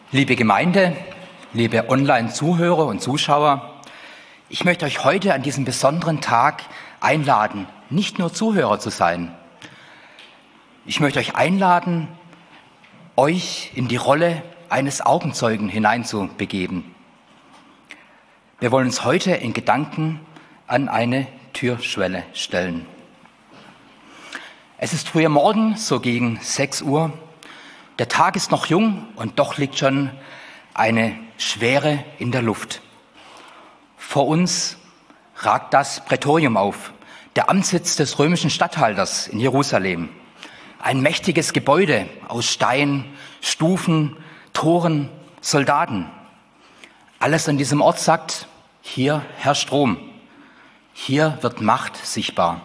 Liebe Gemeinde, liebe Online-Zuhörer und Zuschauer, ich möchte euch heute an diesem besonderen Tag einladen, nicht nur Zuhörer zu sein. Ich möchte euch einladen, euch in die Rolle eines Augenzeugen hineinzubegeben. Wir wollen uns heute in Gedanken an eine Türschwelle stellen. Es ist früher Morgen, so gegen 6 Uhr. Der Tag ist noch jung und doch liegt schon eine Schwere in der Luft. Vor uns ragt das Prätorium auf, der Amtssitz des römischen Statthalters in Jerusalem. Ein mächtiges Gebäude aus Stein, Stufen, Toren, Soldaten. Alles an diesem Ort sagt, hier herrscht Rom. Hier wird Macht sichtbar.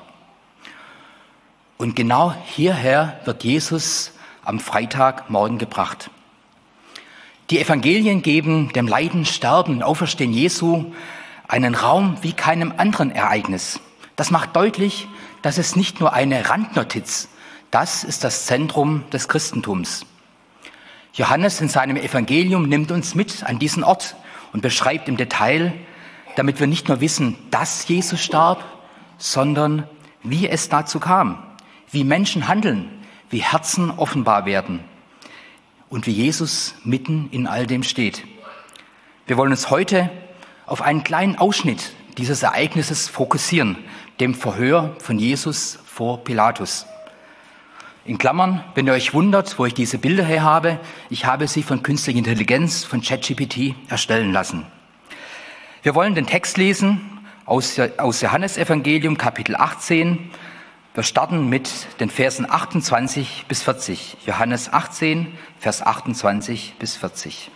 Und genau hierher wird Jesus am Freitagmorgen gebracht. Die Evangelien geben dem Leiden, Sterben und Auferstehen Jesu einen Raum wie keinem anderen Ereignis. Das macht deutlich, dass es nicht nur eine Randnotiz, das ist das Zentrum des Christentums. Johannes in seinem Evangelium nimmt uns mit an diesen Ort und beschreibt im Detail, damit wir nicht nur wissen, dass Jesus starb, sondern wie es dazu kam, wie Menschen handeln, wie Herzen offenbar werden und wie Jesus mitten in all dem steht. Wir wollen uns heute auf einen kleinen Ausschnitt dieses Ereignisses fokussieren, dem Verhör von Jesus vor Pilatus. In Klammern, wenn ihr euch wundert, wo ich diese Bilder her habe, ich habe sie von künstlicher Intelligenz, von ChatGPT erstellen lassen. Wir wollen den Text lesen aus Johannesevangelium, Kapitel 18. Wir starten mit den Versen 28 bis 40. Johannes 18, Vers 28 bis 40.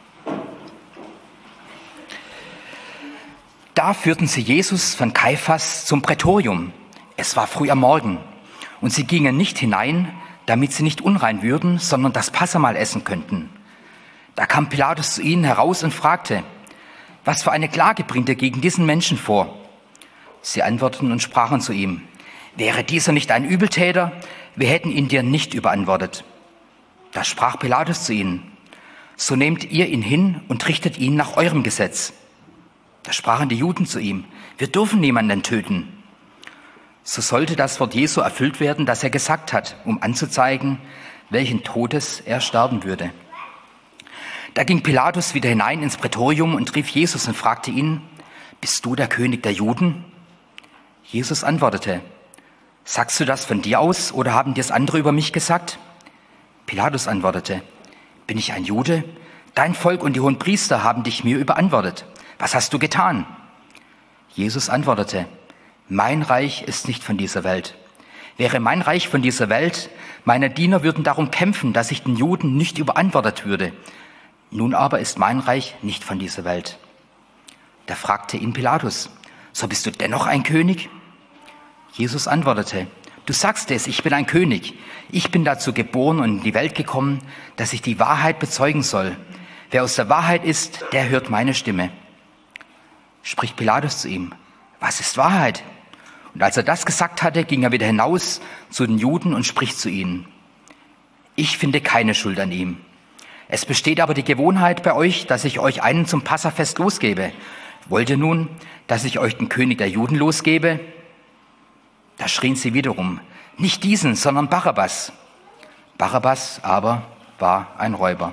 Da führten sie Jesus von Kaiphas zum Prätorium. Es war früh am Morgen. Und sie gingen nicht hinein, damit sie nicht unrein würden, sondern das Passahmahl essen könnten. Da kam Pilatus zu ihnen heraus und fragte, was für eine Klage bringt ihr gegen diesen Menschen vor? Sie antworteten und sprachen zu ihm, wäre dieser nicht ein Übeltäter, wir hätten ihn dir nicht überantwortet. Da sprach Pilatus zu ihnen, so nehmt ihr ihn hin und richtet ihn nach eurem Gesetz. Da sprachen die Juden zu ihm, wir dürfen niemanden töten. So sollte das Wort Jesu erfüllt werden, das er gesagt hat, um anzuzeigen, welchen Todes er sterben würde. Da ging Pilatus wieder hinein ins Prätorium und rief Jesus und fragte ihn, bist du der König der Juden? Jesus antwortete, sagst du das von dir aus oder haben dir das andere über mich gesagt? Pilatus antwortete, bin ich ein Jude? Dein Volk und die Hohenpriester haben dich mir überantwortet. Was hast du getan? Jesus antwortete, mein Reich ist nicht von dieser Welt. Wäre mein Reich von dieser Welt, meine Diener würden darum kämpfen, dass ich den Juden nicht überantwortet würde. Nun aber ist mein Reich nicht von dieser Welt. Da fragte ihn Pilatus, so bist du dennoch ein König? Jesus antwortete, du sagst es, ich bin ein König. Ich bin dazu geboren und in die Welt gekommen, dass ich die Wahrheit bezeugen soll. Wer aus der Wahrheit ist, der hört meine Stimme. Spricht Pilatus zu ihm, was ist Wahrheit? Und als er das gesagt hatte, ging er wieder hinaus zu den Juden und spricht zu ihnen. Ich finde keine Schuld an ihm. Es besteht aber die Gewohnheit bei euch, dass ich euch einen zum Passafest losgebe. Wollt ihr nun, dass ich euch den König der Juden losgebe? Da schrien sie wiederum, nicht diesen, sondern Barabbas. Barabbas aber war ein Räuber.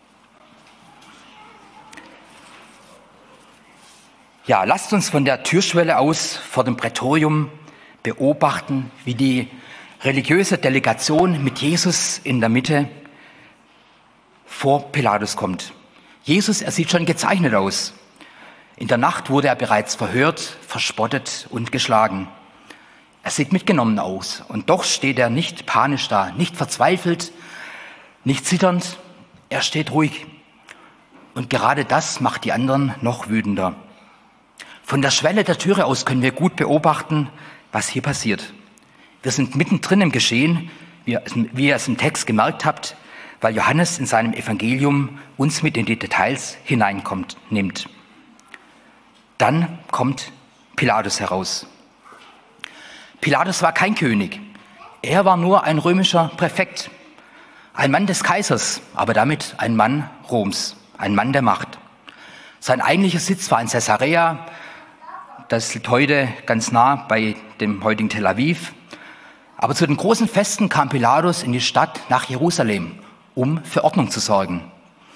Ja, lasst uns von der Türschwelle aus vor dem Prätorium beobachten, wie die religiöse Delegation mit Jesus in der Mitte vor Pilatus kommt. Jesus, er sieht schon gezeichnet aus. In der Nacht wurde er bereits verhört, verspottet und geschlagen. Er sieht mitgenommen aus und doch steht er nicht panisch da, nicht verzweifelt, nicht zitternd, er steht ruhig. Und gerade das macht die anderen noch wütender. Von der Schwelle der Türe aus können wir gut beobachten, was hier passiert. Wir sind mittendrin im Geschehen, wie ihr es im Text gemerkt habt, weil Johannes in seinem Evangelium uns mit in die Details nimmt. Dann kommt Pilatus heraus. Pilatus war kein König, er war nur ein römischer Präfekt. Ein Mann des Kaisers, aber damit ein Mann Roms, ein Mann der Macht. Sein eigentlicher Sitz war in Caesarea, das liegt heute ganz nah bei dem heutigen Tel Aviv. Aber zu den großen Festen kam Pilatus in die Stadt nach Jerusalem, um für Ordnung zu sorgen.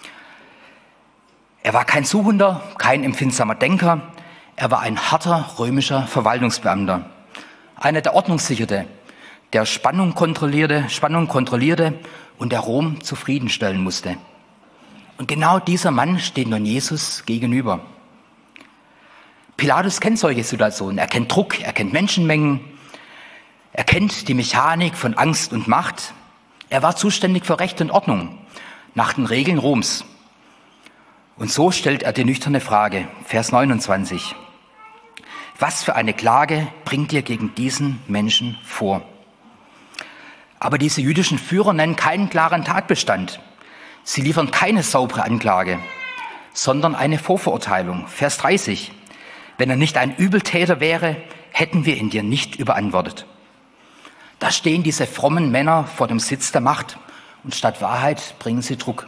Er war kein Suchender, kein empfindsamer Denker, er war ein harter römischer Verwaltungsbeamter, einer, der Ordnung sicherte, der Spannung kontrollierte und der Rom zufriedenstellen musste. Und genau dieser Mann steht nun Jesus gegenüber. Pilatus kennt solche Situationen. Er kennt Druck, er kennt Menschenmengen, er kennt die Mechanik von Angst und Macht. Er war zuständig für Recht und Ordnung nach den Regeln Roms. Und so stellt er die nüchterne Frage, Vers 29. Was für eine Klage bringt ihr gegen diesen Menschen vor? Aber diese jüdischen Führer nennen keinen klaren Tatbestand. Sie liefern keine saubere Anklage, sondern eine Vorverurteilung. Vers 30. Wenn er nicht ein Übeltäter wäre, hätten wir ihn dir nicht überantwortet. Da stehen diese frommen Männer vor dem Sitz der Macht und statt Wahrheit bringen sie Druck.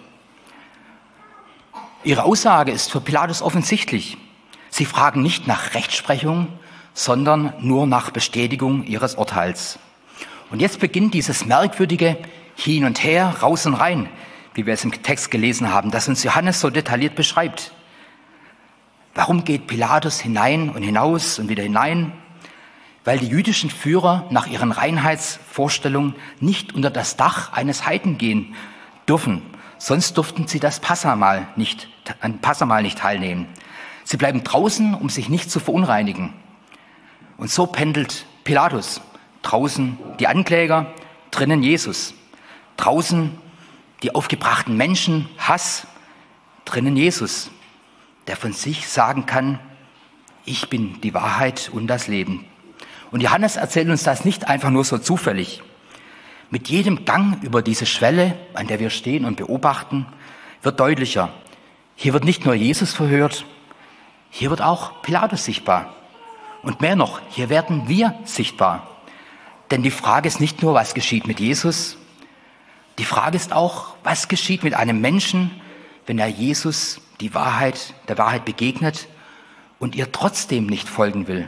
Ihre Aussage ist für Pilatus offensichtlich. Sie fragen nicht nach Rechtsprechung, sondern nur nach Bestätigung ihres Urteils. Und jetzt beginnt dieses merkwürdige Hin und Her, raus und rein, wie wir es im Text gelesen haben, das uns Johannes so detailliert beschreibt. Warum geht Pilatus hinein und hinaus und wieder hinein? Weil die jüdischen Führer nach ihren Reinheitsvorstellungen nicht unter das Dach eines Heiden gehen dürfen. Sonst durften sie das Passamal nicht teilnehmen. Sie bleiben draußen, um sich nicht zu verunreinigen. Und so pendelt Pilatus. Draußen die Ankläger, drinnen Jesus. Draußen die aufgebrachten Menschen, Hass, drinnen Jesus, der von sich sagen kann, ich bin die Wahrheit und das Leben. Und Johannes erzählt uns das nicht einfach nur so zufällig. Mit jedem Gang über diese Schwelle, an der wir stehen und beobachten, wird deutlicher. Hier wird nicht nur Jesus verhört, hier wird auch Pilatus sichtbar. Und mehr noch, hier werden wir sichtbar. Denn die Frage ist nicht nur, was geschieht mit Jesus, die Frage ist auch, was geschieht mit einem Menschen, wenn er Jesus der Wahrheit begegnet und ihr trotzdem nicht folgen will.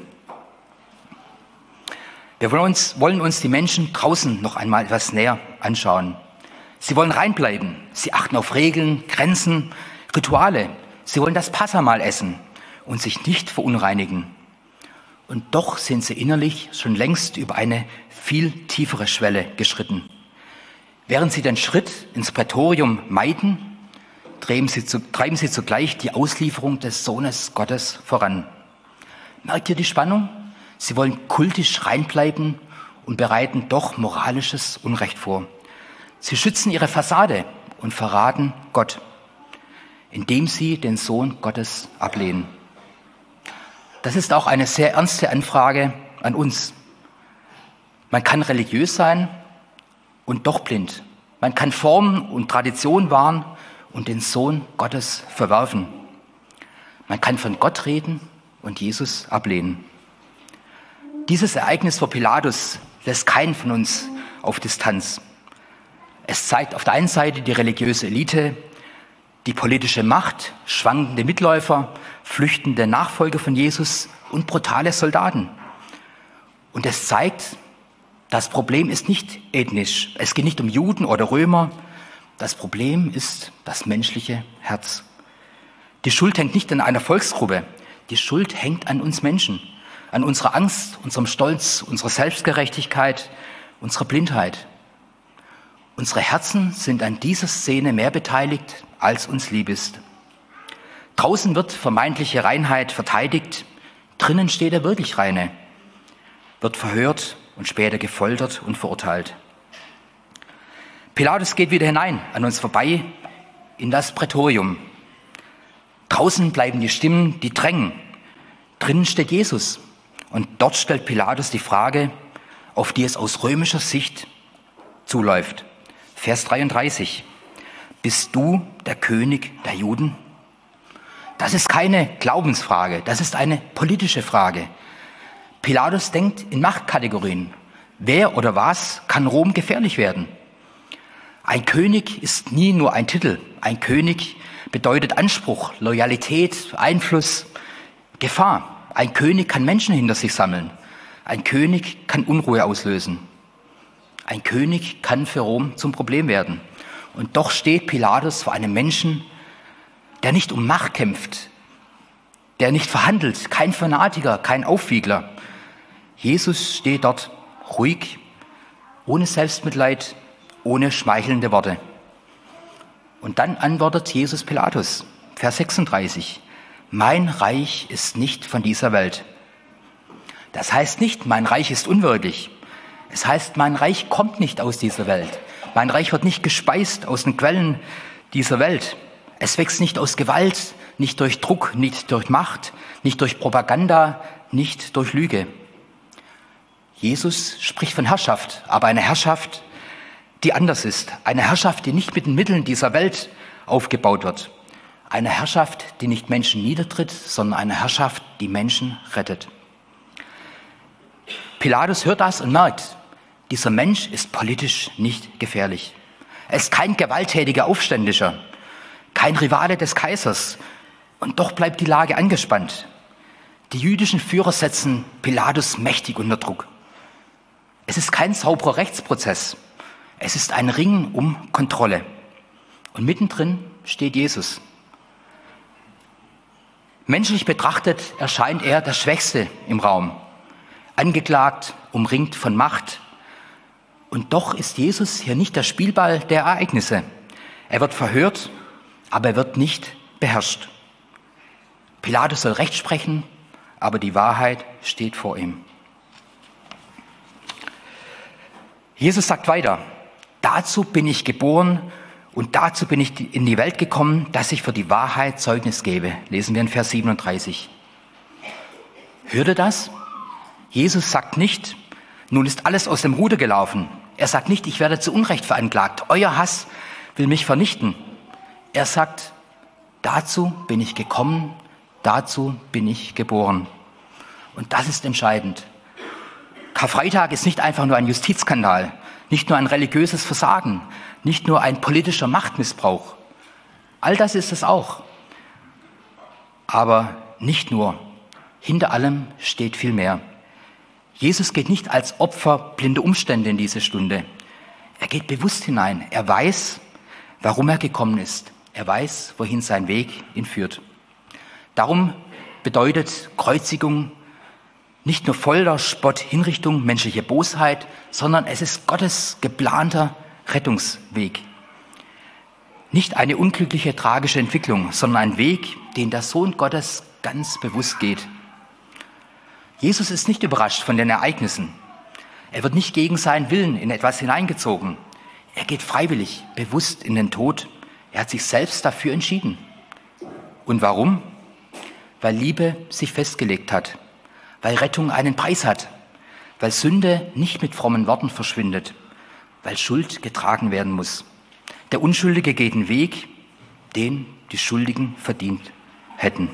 Wir wollen uns die Menschen draußen noch einmal etwas näher anschauen. Sie wollen reinbleiben, sie achten auf Regeln, Grenzen, Rituale. Sie wollen das Passamal essen und sich nicht verunreinigen. Und doch sind sie innerlich schon längst über eine viel tiefere Schwelle geschritten. Während sie den Schritt ins Prätorium meiden, treiben sie zugleich die Auslieferung des Sohnes Gottes voran. Merkt ihr die Spannung? Sie wollen kultisch reinbleiben und bereiten doch moralisches Unrecht vor. Sie schützen ihre Fassade und verraten Gott, indem sie den Sohn Gottes ablehnen. Das ist auch eine sehr ernste Anfrage an uns. Man kann religiös sein und doch blind. Man kann Formen und Tradition wahren und den Sohn Gottes verwerfen. Man kann von Gott reden und Jesus ablehnen. Dieses Ereignis vor Pilatus lässt keinen von uns auf Distanz. Es zeigt auf der einen Seite die religiöse Elite, die politische Macht, schwankende Mitläufer, flüchtende Nachfolger von Jesus und brutale Soldaten. Und es zeigt, das Problem ist nicht ethnisch. Es geht nicht um Juden oder Römer. Das Problem ist das menschliche Herz. Die Schuld hängt nicht an einer Volksgruppe. Die Schuld hängt an uns Menschen, an unserer Angst, unserem Stolz, unserer Selbstgerechtigkeit, unserer Blindheit. Unsere Herzen sind an dieser Szene mehr beteiligt, als uns lieb ist. Draußen wird vermeintliche Reinheit verteidigt, drinnen steht der wirklich Reine, wird verhört und später gefoltert und verurteilt. Pilatus geht wieder hinein, an uns vorbei, in das Prätorium. Draußen bleiben die Stimmen, die drängen. Drinnen steht Jesus. Und dort stellt Pilatus die Frage, auf die es aus römischer Sicht zuläuft. Vers 33. Bist du der König der Juden? Das ist keine Glaubensfrage, das ist eine politische Frage. Pilatus denkt in Machtkategorien. Wer oder was kann Rom gefährlich werden? Ein König ist nie nur ein Titel. Ein König bedeutet Anspruch, Loyalität, Einfluss, Gefahr. Ein König kann Menschen hinter sich sammeln. Ein König kann Unruhe auslösen. Ein König kann für Rom zum Problem werden. Und doch steht Pilatus vor einem Menschen, der nicht um Macht kämpft, der nicht verhandelt, kein Fanatiker, kein Aufwiegler. Jesus steht dort ruhig, ohne Selbstmitleid, ohne schmeichelnde Worte. Und dann antwortet Jesus Pilatus, Vers 36, mein Reich ist nicht von dieser Welt. Das heißt nicht, mein Reich ist unwirklich. Es heißt, mein Reich kommt nicht aus dieser Welt. Mein Reich wird nicht gespeist aus den Quellen dieser Welt. Es wächst nicht aus Gewalt, nicht durch Druck, nicht durch Macht, nicht durch Propaganda, nicht durch Lüge. Jesus spricht von Herrschaft, aber eine Herrschaft, die anders ist. Eine Herrschaft, die nicht mit den Mitteln dieser Welt aufgebaut wird. Eine Herrschaft, die nicht Menschen niedertritt, sondern eine Herrschaft, die Menschen rettet. Pilatus hört das und merkt, dieser Mensch ist politisch nicht gefährlich. Er ist kein gewalttätiger Aufständischer, kein Rivale des Kaisers. Und doch bleibt die Lage angespannt. Die jüdischen Führer setzen Pilatus mächtig unter Druck. Es ist kein sauberer Rechtsprozess. Es ist ein Ringen um Kontrolle. Und mittendrin steht Jesus. Menschlich betrachtet erscheint er der Schwächste im Raum. Angeklagt, umringt von Macht. Und doch ist Jesus hier nicht der Spielball der Ereignisse. Er wird verhört, aber er wird nicht beherrscht. Pilatus soll Recht sprechen, aber die Wahrheit steht vor ihm. Jesus sagt weiter, dazu bin ich geboren und dazu bin ich in die Welt gekommen, dass ich für die Wahrheit Zeugnis gebe. Lesen wir in Vers 37. Hört ihr das? Jesus sagt nicht, nun ist alles aus dem Ruder gelaufen. Er sagt nicht, ich werde zu Unrecht veranklagt. Euer Hass will mich vernichten. Er sagt, dazu bin ich gekommen, dazu bin ich geboren. Und das ist entscheidend. Karfreitag ist nicht einfach nur ein Justizskandal, nicht nur ein religiöses Versagen, nicht nur ein politischer Machtmissbrauch. All das ist es auch. Aber nicht nur. Hinter allem steht viel mehr. Jesus geht nicht als Opfer blinder Umstände in diese Stunde. Er geht bewusst hinein. Er weiß, warum er gekommen ist. Er weiß, wohin sein Weg ihn führt. Darum bedeutet Kreuzigung nicht nur Folter, Spott, Hinrichtung, menschliche Bosheit, sondern es ist Gottes geplanter Rettungsweg. Nicht eine unglückliche, tragische Entwicklung, sondern ein Weg, den der Sohn Gottes ganz bewusst geht. Jesus ist nicht überrascht von den Ereignissen. Er wird nicht gegen seinen Willen in etwas hineingezogen. Er geht freiwillig, bewusst in den Tod. Er hat sich selbst dafür entschieden. Und warum? Weil Liebe sich festgelegt hat. Weil Rettung einen Preis hat. Weil Sünde nicht mit frommen Worten verschwindet. Weil Schuld getragen werden muss. Der Unschuldige geht den Weg, den die Schuldigen verdient hätten.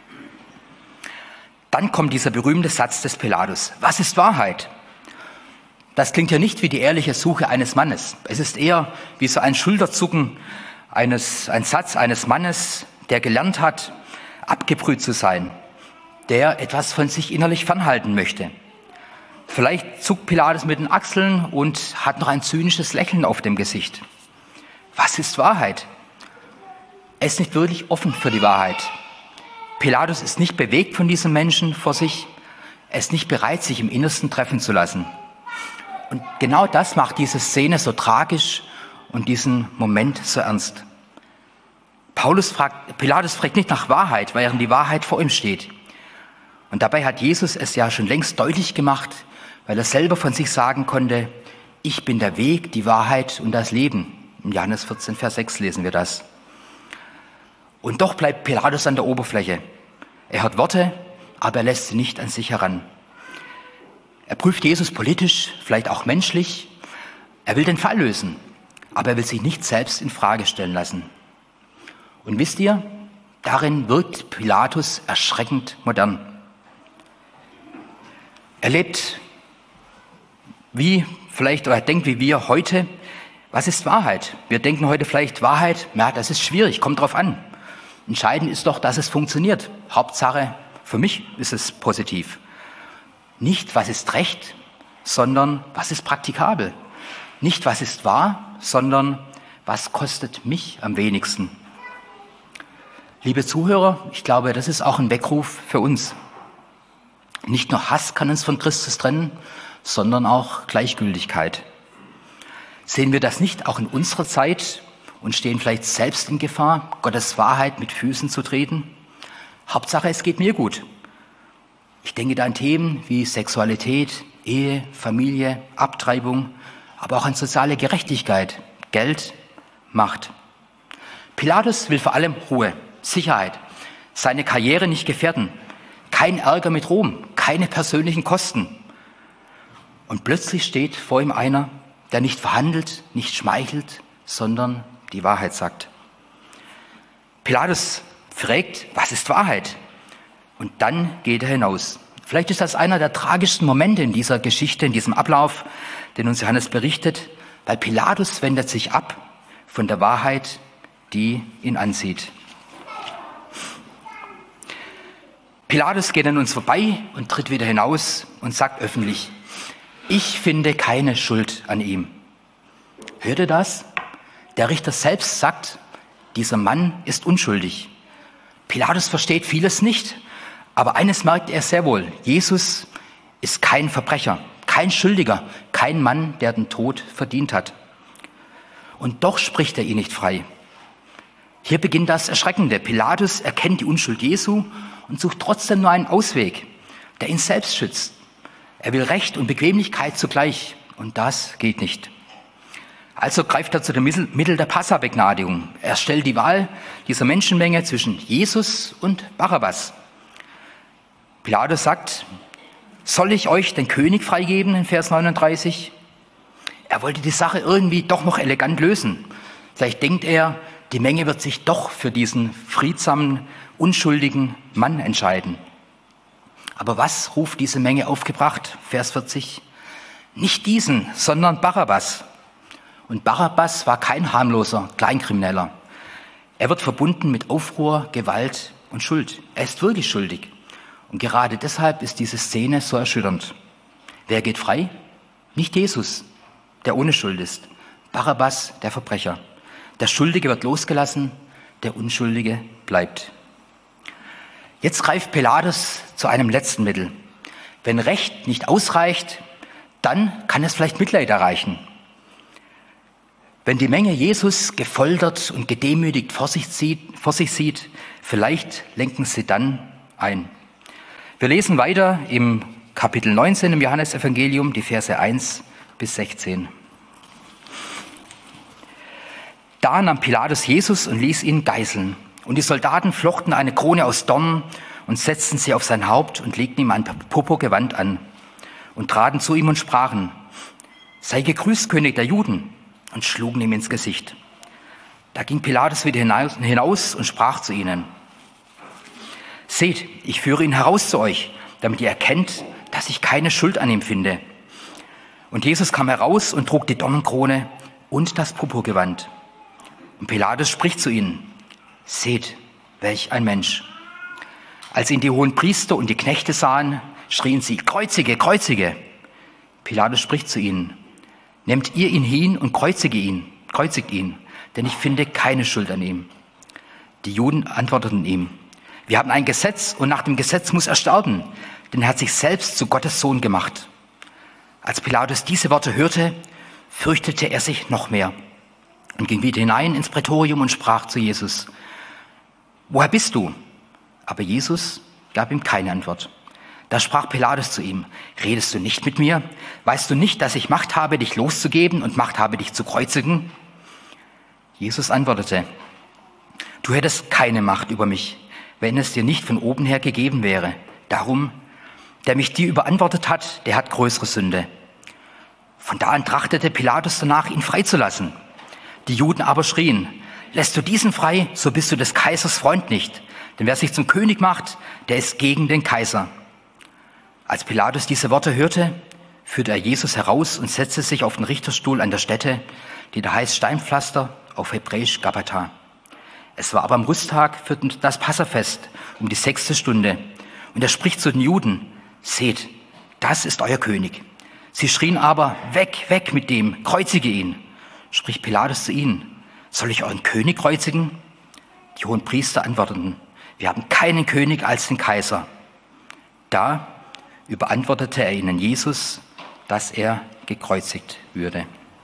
Dann kommt dieser berühmte Satz des Pilatus. Was ist Wahrheit? Das klingt ja nicht wie die ehrliche Suche eines Mannes. Es ist eher wie so ein Schulterzucken, ein Satz eines Mannes, der gelernt hat, abgebrüht zu sein, der etwas von sich innerlich fernhalten möchte. Vielleicht zuckt Pilatus mit den Achseln und hat noch ein zynisches Lächeln auf dem Gesicht. Was ist Wahrheit? Er ist nicht wirklich offen für die Wahrheit. Pilatus ist nicht bewegt von diesem Menschen vor sich. Er ist nicht bereit, sich im Innersten treffen zu lassen. Und genau das macht diese Szene so tragisch und diesen Moment so ernst. Pilatus fragt nicht nach Wahrheit, während die Wahrheit vor ihm steht. Und dabei hat Jesus es ja schon längst deutlich gemacht, weil er selber von sich sagen konnte, ich bin der Weg, die Wahrheit und das Leben. In Johannes 14, Vers 6 lesen wir das. Und doch bleibt Pilatus an der Oberfläche. Er hört Worte, aber er lässt sie nicht an sich heran. Er prüft Jesus politisch, vielleicht auch menschlich. Er will den Fall lösen, aber er will sich nicht selbst in Frage stellen lassen. Und wisst ihr, darin wirkt Pilatus erschreckend modern. Er lebt wie vielleicht, oder er denkt wie wir heute, Was ist Wahrheit? Wir denken heute vielleicht, Wahrheit, ja, das ist schwierig, kommt drauf an. Entscheidend ist doch, dass es funktioniert. Hauptsache, für mich ist es positiv. Nicht, was ist Recht, sondern was ist praktikabel. Nicht, was ist wahr, sondern was kostet mich am wenigsten. Liebe Zuhörer, ich glaube, das ist auch ein Weckruf für uns. Nicht nur Hass kann uns von Christus trennen, sondern auch Gleichgültigkeit. Sehen wir das nicht auch in unserer Zeit und stehen vielleicht selbst in Gefahr, Gottes Wahrheit mit Füßen zu treten? Hauptsache, es geht mir gut. Ich denke da an Themen wie Sexualität, Ehe, Familie, Abtreibung, aber auch an soziale Gerechtigkeit, Geld, Macht. Pilatus will vor allem Ruhe, Sicherheit, seine Karriere nicht gefährden, kein Ärger mit Rom, keine persönlichen Kosten. Und plötzlich steht vor ihm einer, der nicht verhandelt, nicht schmeichelt, sondern die Wahrheit sagt. Pilatus fragt, was ist Wahrheit? Und dann geht er hinaus. Vielleicht ist das einer der tragischsten Momente in dieser Geschichte, in diesem Ablauf, den uns Johannes berichtet, weil Pilatus wendet sich ab von der Wahrheit, die ihn ansieht. Pilatus geht an uns vorbei und tritt wieder hinaus und sagt öffentlich, ich finde keine Schuld an ihm. Hört ihr das? Der Richter selbst sagt, dieser Mann ist unschuldig. Pilatus versteht vieles nicht, aber eines merkt er sehr wohl. Jesus ist kein Verbrecher, kein Schuldiger, kein Mann, der den Tod verdient hat. Und doch spricht er ihn nicht frei. Hier beginnt das Erschreckende. Pilatus erkennt die Unschuld Jesu und sucht trotzdem nur einen Ausweg, der ihn selbst schützt. Er will Recht und Bequemlichkeit zugleich und das geht nicht. Also greift er zu dem Mittel der Passabegnadigung. Er stellt die Wahl dieser Menschenmenge zwischen Jesus und Barabbas. Pilatus sagt, soll ich euch den König freigeben in Vers 39? Er wollte die Sache irgendwie doch noch elegant lösen. Vielleicht denkt er, die Menge wird sich doch für diesen friedsamen, unschuldigen Mann entscheiden. Aber was ruft diese Menge aufgebracht? Vers 40. Nicht diesen, sondern Barabbas. Und Barabbas war kein harmloser Kleinkrimineller. Er wird verbunden mit Aufruhr, Gewalt und Schuld. Er ist wirklich schuldig. Und gerade deshalb ist diese Szene so erschütternd. Wer geht frei? Nicht Jesus, der ohne Schuld ist. Barabbas, der Verbrecher. Der Schuldige wird losgelassen, der Unschuldige bleibt. Jetzt greift Pilatus zu einem letzten Mittel. Wenn Recht nicht ausreicht, dann kann es vielleicht Mitleid erreichen. Wenn die Menge Jesus gefoltert und gedemütigt vor sich sieht, vielleicht lenken sie dann ein. Wir lesen weiter im Kapitel 19 im Johannesevangelium, die Verse 1 bis 16. Da nahm Pilatus Jesus und ließ ihn geißeln. Und die Soldaten flochten eine Krone aus Dornen und setzten sie auf sein Haupt und legten ihm ein Purpurgewand an und traten zu ihm und sprachen, sei gegrüßt, König der Juden, und schlugen ihm ins Gesicht. Da ging Pilatus wieder hinaus und sprach zu ihnen, seht, ich führe ihn heraus zu euch, damit ihr erkennt, dass ich keine Schuld an ihm finde. Und Jesus kam heraus und trug die Dornenkrone und das Purpurgewand. Und Pilatus spricht zu ihnen, seht, welch ein Mensch. Als ihn die hohen Priester und die Knechte sahen, schrien sie, kreuzige, kreuzige. Pilatus spricht zu ihnen, nehmt ihr ihn hin und kreuzigt ihn, denn ich finde keine Schuld an ihm. Die Juden antworteten ihm, wir haben ein Gesetz und nach dem Gesetz muss er sterben, denn er hat sich selbst zu Gottes Sohn gemacht. Als Pilatus diese Worte hörte, fürchtete er sich noch mehr und ging wieder hinein ins Prätorium und sprach zu Jesus, woher bist du? Aber Jesus gab ihm keine Antwort. Da sprach Pilatus zu ihm, redest du nicht mit mir? Weißt du nicht, dass ich Macht habe, dich loszugeben und Macht habe, dich zu kreuzigen? Jesus antwortete, du hättest keine Macht über mich, wenn es dir nicht von oben her gegeben wäre. Darum, der mich dir überantwortet hat, der hat größere Sünde. Von da an trachtete Pilatus danach, ihn freizulassen. Die Juden aber schrien, lässt du diesen frei, so bist du des Kaisers Freund nicht. Denn wer sich zum König macht, der ist gegen den Kaiser. Als Pilatus diese Worte hörte, führte er Jesus heraus und setzte sich auf den Richterstuhl an der Stätte, die da heißt Steinpflaster, auf Hebräisch Gabbatha. Es war aber am Rusttag für das Passafest um die 6. Stunde. Und er spricht zu den Juden: Seht, das ist euer König. Sie schrien aber: Weg, weg mit dem, kreuzige ihn. Spricht Pilatus zu ihnen: Soll ich euren König kreuzigen? Die Hohenpriester antworteten: Wir haben keinen König als den Kaiser. Da überantwortete er ihnen Jesus, dass er gekreuzigt würde.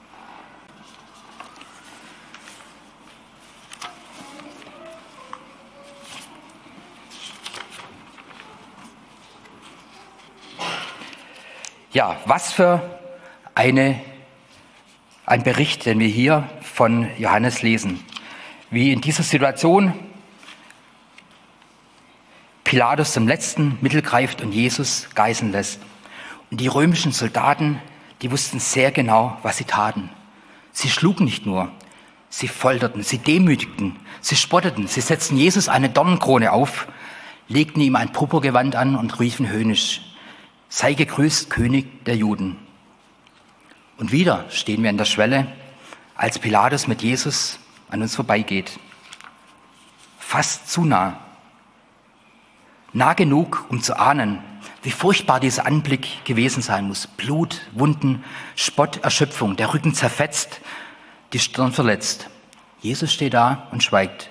Ja, was für ein Bericht, den wir hier von Johannes lesen. Wie in dieser Situation Pilatus zum letzten Mittel greift und Jesus geißeln lässt. Und die römischen Soldaten, die wussten sehr genau, was sie taten. Sie schlugen nicht nur, sie folterten, sie demütigten, sie spotteten, sie setzten Jesus eine Dornenkrone auf, legten ihm ein Purpurgewand an und riefen höhnisch: Sei gegrüßt, König der Juden. Und wieder stehen wir an der Schwelle, als Pilatus mit Jesus an uns vorbeigeht. Fast zu nah. Nah genug, um zu ahnen, wie furchtbar dieser Anblick gewesen sein muss. Blut, Wunden, Spott, Erschöpfung, der Rücken zerfetzt, die Stirn verletzt. Jesus steht da und schweigt.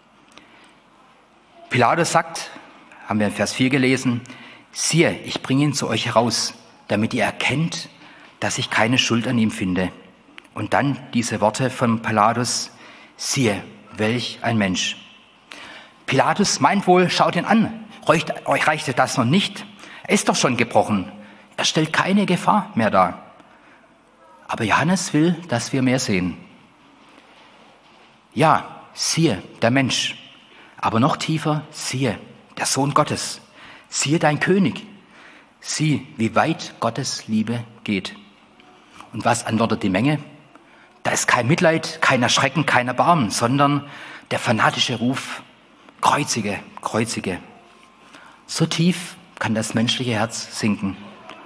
Pilatus sagt, haben wir in Vers 4 gelesen: Siehe, ich bringe ihn zu euch heraus, damit ihr erkennt, dass ich keine Schuld an ihm finde. Und dann diese Worte von Pilatus: Siehe, welch ein Mensch. Pilatus meint wohl, schaut ihn an. Euch reichte das noch nicht. Er ist doch schon gebrochen. Er stellt keine Gefahr mehr dar. Aber Johannes will, dass wir mehr sehen. Ja, siehe, der Mensch. Aber noch tiefer, siehe, der Sohn Gottes. Siehe, dein König. Sieh, wie weit Gottes Liebe geht. Und was antwortet die Menge? Da ist kein Mitleid, kein Erschrecken, kein Erbarmen, sondern der fanatische Ruf: Kreuzige, kreuzige. So tief kann das menschliche Herz sinken.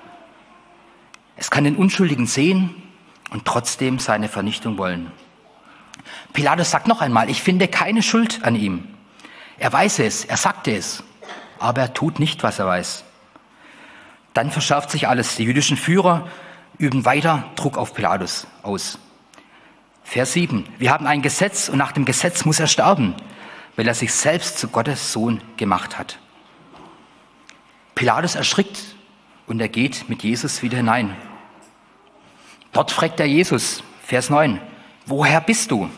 Es kann den Unschuldigen sehen und trotzdem seine Vernichtung wollen. Pilatus sagt noch einmal: Ich finde keine Schuld an ihm. Er weiß es, er sagte es, aber er tut nicht, was er weiß. Dann verschärft sich alles. Die jüdischen Führer üben weiter Druck auf Pilatus aus. Vers 7. Wir haben ein Gesetz und nach dem Gesetz muss er sterben, weil er sich selbst zu Gottes Sohn gemacht hat. Pilatus erschrickt und er geht mit Jesus wieder hinein. Dort fragt er Jesus, Vers 9, woher bist du?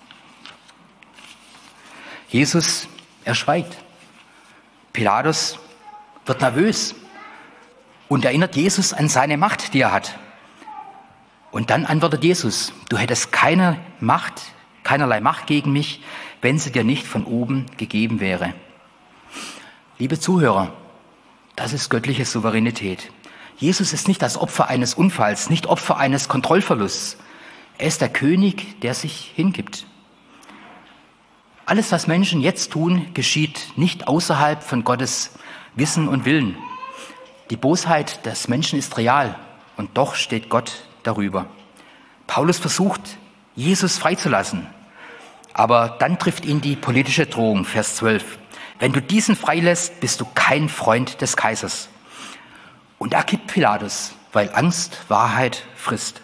Jesus, er schweigt. Pilatus wird nervös und erinnert Jesus an seine Macht, die er hat. Und dann antwortet Jesus: Du hättest keinerlei Macht gegen mich, wenn sie dir nicht von oben gegeben wäre. Liebe Zuhörer, das ist göttliche Souveränität. Jesus ist nicht das Opfer eines Unfalls, nicht Opfer eines Kontrollverlusts. Er ist der König, der sich hingibt. Alles, was Menschen jetzt tun, geschieht nicht außerhalb von Gottes Wissen und Willen. Die Bosheit des Menschen ist real und doch steht Gott darüber. Paulus versucht, Jesus freizulassen, aber dann trifft ihn die politische Drohung, Vers 12. Wenn du diesen freilässt, bist du kein Freund des Kaisers. Und da kippt Pilatus, weil Angst Wahrheit frisst.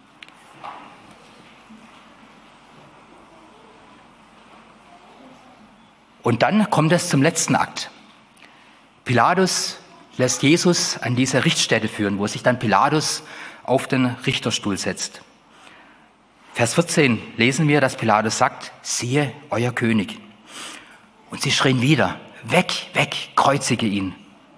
Und dann kommt es zum letzten Akt. Pilatus lässt Jesus an diese Richtstätte führen, wo sich dann Pilatus auf den Richterstuhl setzt. Vers 14 lesen wir, dass Pilatus sagt: Siehe, euer König. Und sie schrien wieder: Weg, weg, kreuzige ihn.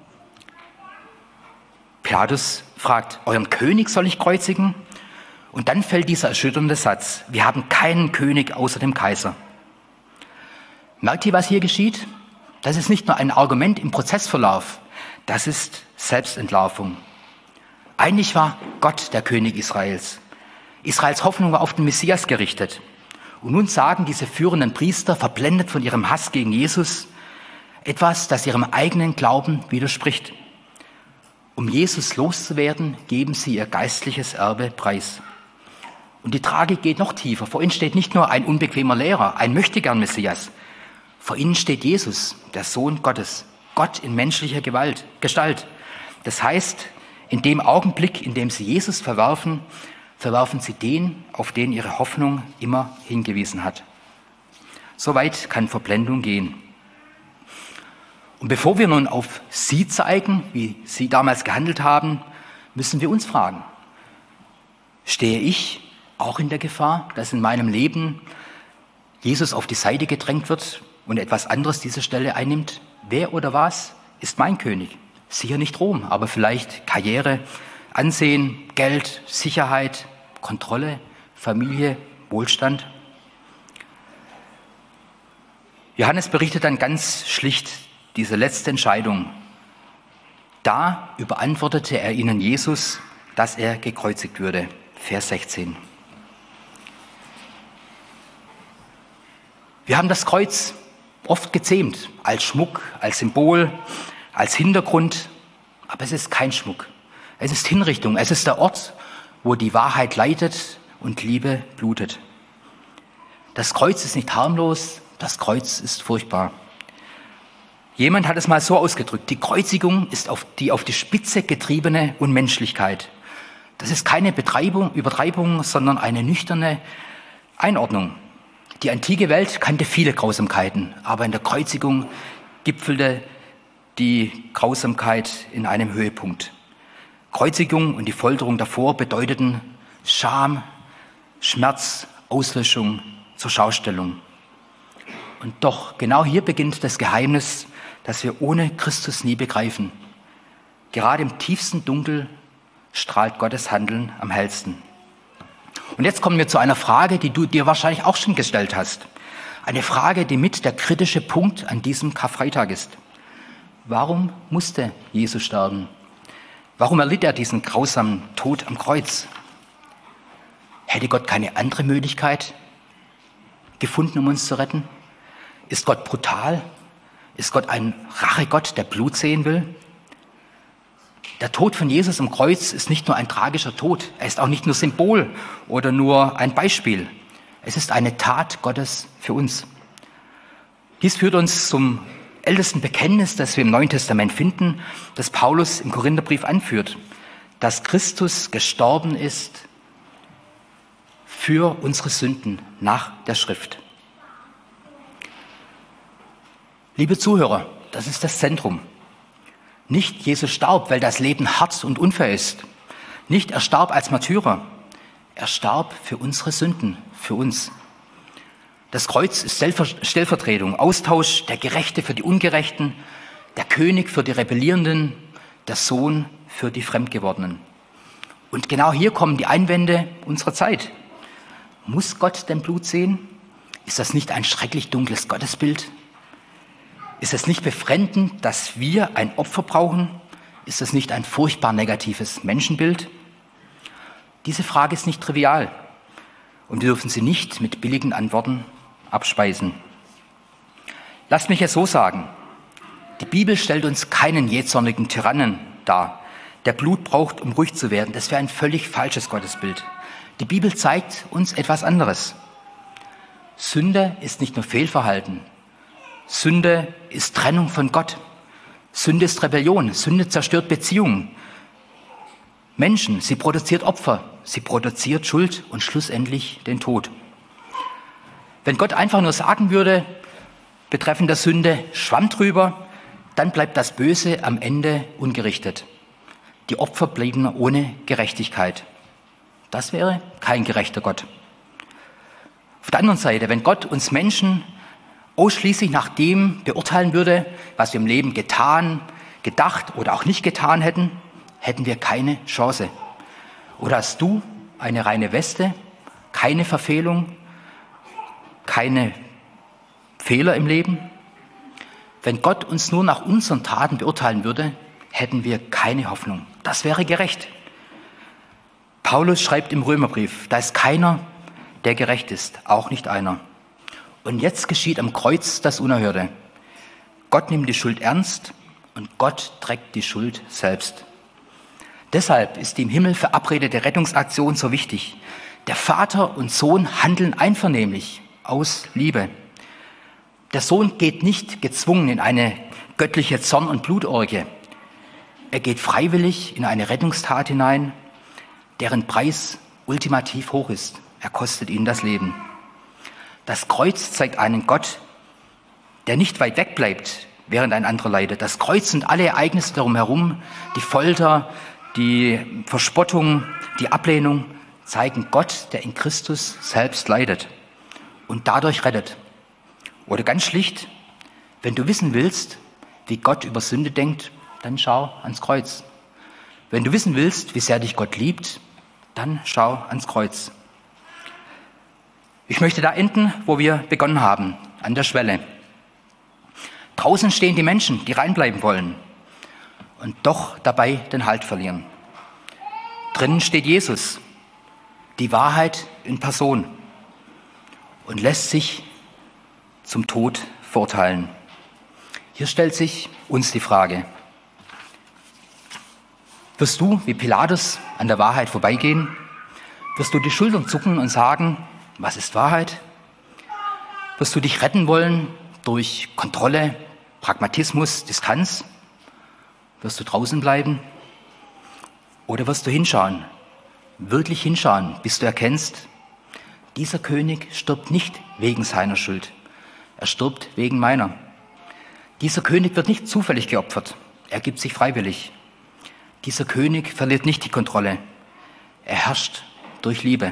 Pilatus fragt: Euren König soll ich kreuzigen? Und dann fällt dieser erschütternde Satz: Wir haben keinen König außer dem Kaiser. Merkt ihr, was hier geschieht? Das ist nicht nur ein Argument im Prozessverlauf, das ist Selbstentlarvung. Eigentlich war Gott der König Israels. Israels Hoffnung war auf den Messias gerichtet. Und nun sagen diese führenden Priester, verblendet von ihrem Hass gegen Jesus, etwas, das ihrem eigenen Glauben widerspricht. Um Jesus loszuwerden, geben sie ihr geistliches Erbe preis. Und die Tragik geht noch tiefer. Vor ihnen steht nicht nur ein unbequemer Lehrer, ein Möchtegern-Messias. Vor ihnen steht Jesus, der Sohn Gottes, Gott in menschlicher Gestalt. Das heißt, in dem Augenblick, in dem sie Jesus verwerfen, verwerfen sie den, auf den ihre Hoffnung immer hingewiesen hat. So weit kann Verblendung gehen. Und bevor wir nun auf sie zeigen, wie sie damals gehandelt haben, müssen wir uns fragen, stehe ich auch in der Gefahr, dass in meinem Leben Jesus auf die Seite gedrängt wird und etwas anderes diese Stelle einnimmt? Wer oder was ist mein König? Sicher nicht Rom, aber vielleicht Karriere, Ansehen, Geld, Sicherheit, Kontrolle, Familie, Wohlstand. Johannes berichtet dann ganz schlicht diese letzte Entscheidung. Da überantwortete er ihnen Jesus, dass er gekreuzigt würde. Vers 16. Wir haben das Kreuz oft gezähmt, als Schmuck, als Symbol, als Hintergrund, aber es ist kein Schmuck. Es ist Hinrichtung, es ist der Ort, wo die Wahrheit leitet und Liebe blutet. Das Kreuz ist nicht harmlos, das Kreuz ist furchtbar. Jemand hat es mal so ausgedrückt, die Kreuzigung ist die auf die Spitze getriebene Unmenschlichkeit. Das ist keine Übertreibung, sondern eine nüchterne Einordnung. Die antike Welt kannte viele Grausamkeiten, aber in der Kreuzigung gipfelte die Grausamkeit in einem Höhepunkt. Kreuzigung und die Folterung davor bedeuteten Scham, Schmerz, Auslöschung, zur Schaustellung. Und doch, genau hier beginnt das Geheimnis, das wir ohne Christus nie begreifen. Gerade im tiefsten Dunkel strahlt Gottes Handeln am hellsten. Und jetzt kommen wir zu einer Frage, die du dir wahrscheinlich auch schon gestellt hast. Eine Frage, die mit der kritische Punkt an diesem Karfreitag ist. Warum musste Jesus sterben? Warum erlitt er diesen grausamen Tod am Kreuz? Hätte Gott keine andere Möglichkeit gefunden, um uns zu retten? Ist Gott brutal? Ist Gott ein Rachegott, der Blut sehen will? Der Tod von Jesus am Kreuz ist nicht nur ein tragischer Tod, er ist auch nicht nur Symbol oder nur ein Beispiel. Es ist eine Tat Gottes für uns. Dies führt uns zum ältesten Bekenntnis, das wir im Neuen Testament finden, das Paulus im Korintherbrief anführt, dass Christus gestorben ist für unsere Sünden nach der Schrift. Liebe Zuhörer, das ist das Zentrum. Nicht Jesus starb, weil das Leben hart und unfair ist. Nicht er starb als Märtyrer. Er starb für unsere Sünden, für uns. Das Kreuz ist Stellvertretung, Austausch, der Gerechte für die Ungerechten, der König für die Rebellierenden, der Sohn für die Fremdgewordenen. Und genau hier kommen die Einwände unserer Zeit. Muss Gott denn Blut sehen? Ist das nicht ein schrecklich dunkles Gottesbild? Ist es nicht befremdend, dass wir ein Opfer brauchen? Ist es nicht ein furchtbar negatives Menschenbild? Diese Frage ist nicht trivial und wir dürfen sie nicht mit billigen Antworten abspeisen. Lasst mich es so sagen. Die Bibel stellt uns keinen jähzornigen Tyrannen dar, der Blut braucht, um ruhig zu werden. Das wäre ein völlig falsches Gottesbild. Die Bibel zeigt uns etwas anderes. Sünde ist nicht nur Fehlverhalten. Sünde ist Trennung von Gott. Sünde ist Rebellion. Sünde zerstört Beziehungen. Menschen, sie produziert Opfer. Sie produziert Schuld und schlussendlich den Tod. Wenn Gott einfach nur sagen würde, betreffend der Sünde, Schwamm drüber, dann bleibt das Böse am Ende ungerichtet. Die Opfer blieben ohne Gerechtigkeit. Das wäre kein gerechter Gott. Auf der anderen Seite, wenn Gott uns Menschen ausschließlich nach dem beurteilen würde, was wir im Leben getan, gedacht oder auch nicht getan hätten, hätten wir keine Chance. Oder hast du eine reine Weste, keine Verfehlung, keine Fehler im Leben? Wenn Gott uns nur nach unseren Taten beurteilen würde, hätten wir keine Hoffnung. Das wäre gerecht. Paulus schreibt im Römerbrief, da ist keiner, der gerecht ist, auch nicht einer. Und jetzt geschieht am Kreuz das Unerhörte. Gott nimmt die Schuld ernst und Gott trägt die Schuld selbst. Deshalb ist die im Himmel verabredete Rettungsaktion so wichtig. Der Vater und Sohn handeln einvernehmlich aus Liebe. Der Sohn geht nicht gezwungen in eine göttliche Zorn- und Blutorgie. Er geht freiwillig in eine Rettungstat hinein, deren Preis ultimativ hoch ist. Er kostet ihnen das Leben. Das Kreuz zeigt einen Gott, der nicht weit weg bleibt, während ein anderer leidet. Das Kreuz und alle Ereignisse darum herum, die Folter, die Verspottung, die Ablehnung, zeigen Gott, der in Christus selbst leidet und dadurch rettet. Oder ganz schlicht, wenn du wissen willst, wie Gott über Sünde denkt, dann schau ans Kreuz. Wenn du wissen willst, wie sehr dich Gott liebt, dann schau ans Kreuz. Ich möchte da enden, wo wir begonnen haben, an der Schwelle. Draußen stehen die Menschen, die reinbleiben wollen und doch dabei den Halt verlieren. Drinnen steht Jesus, die Wahrheit in Person, und lässt sich zum Tod verurteilen. Hier stellt sich uns die Frage: Wirst du wie Pilatus an der Wahrheit vorbeigehen? Wirst du die Schultern zucken und sagen, was ist Wahrheit? Wirst du dich retten wollen durch Kontrolle, Pragmatismus, Distanz? Wirst du draußen bleiben? Oder wirst du hinschauen, wirklich hinschauen, bis du erkennst, dieser König stirbt nicht wegen seiner Schuld, er stirbt wegen meiner. Dieser König wird nicht zufällig geopfert, er gibt sich freiwillig. Dieser König verliert nicht die Kontrolle, er herrscht durch Liebe.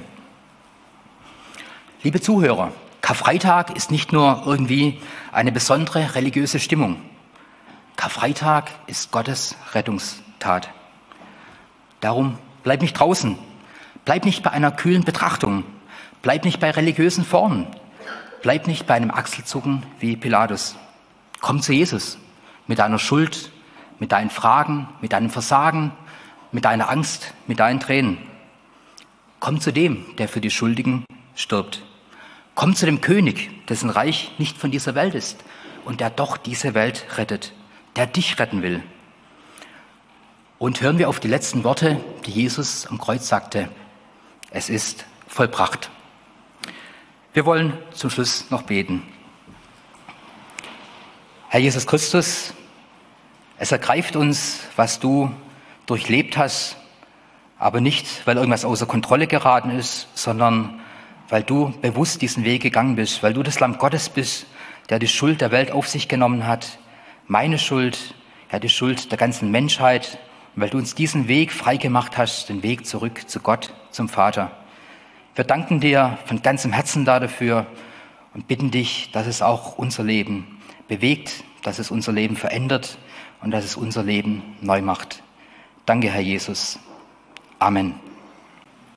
Liebe Zuhörer, Karfreitag ist nicht nur irgendwie eine besondere religiöse Stimmung. Karfreitag ist Gottes Rettungstat. Darum bleib nicht draußen, bleib nicht bei einer kühlen Betrachtung, bleib nicht bei religiösen Formen, bleib nicht bei einem Achselzucken wie Pilatus. Komm zu Jesus mit deiner Schuld, mit deinen Fragen, mit deinem Versagen, mit deiner Angst, mit deinen Tränen. Komm zu dem, der für die Schuldigen stirbt. Komm zu dem König, dessen Reich nicht von dieser Welt ist und der doch diese Welt rettet, der dich retten will. Und hören wir auf die letzten Worte, die Jesus am Kreuz sagte: Es ist vollbracht. Wir wollen zum Schluss noch beten. Herr Jesus Christus, es ergreift uns, was du durchlebt hast, aber nicht, weil irgendwas außer Kontrolle geraten ist, sondern weil du bewusst diesen Weg gegangen bist, weil du das Lamm Gottes bist, der die Schuld der Welt auf sich genommen hat, meine Schuld, ja, die Schuld der ganzen Menschheit, und weil du uns diesen Weg freigemacht hast, den Weg zurück zu Gott, zum Vater. Wir danken dir von ganzem Herzen dafür und bitten dich, dass es auch unser Leben bewegt, dass es unser Leben verändert und dass es unser Leben neu macht. Danke, Herr Jesus. Amen.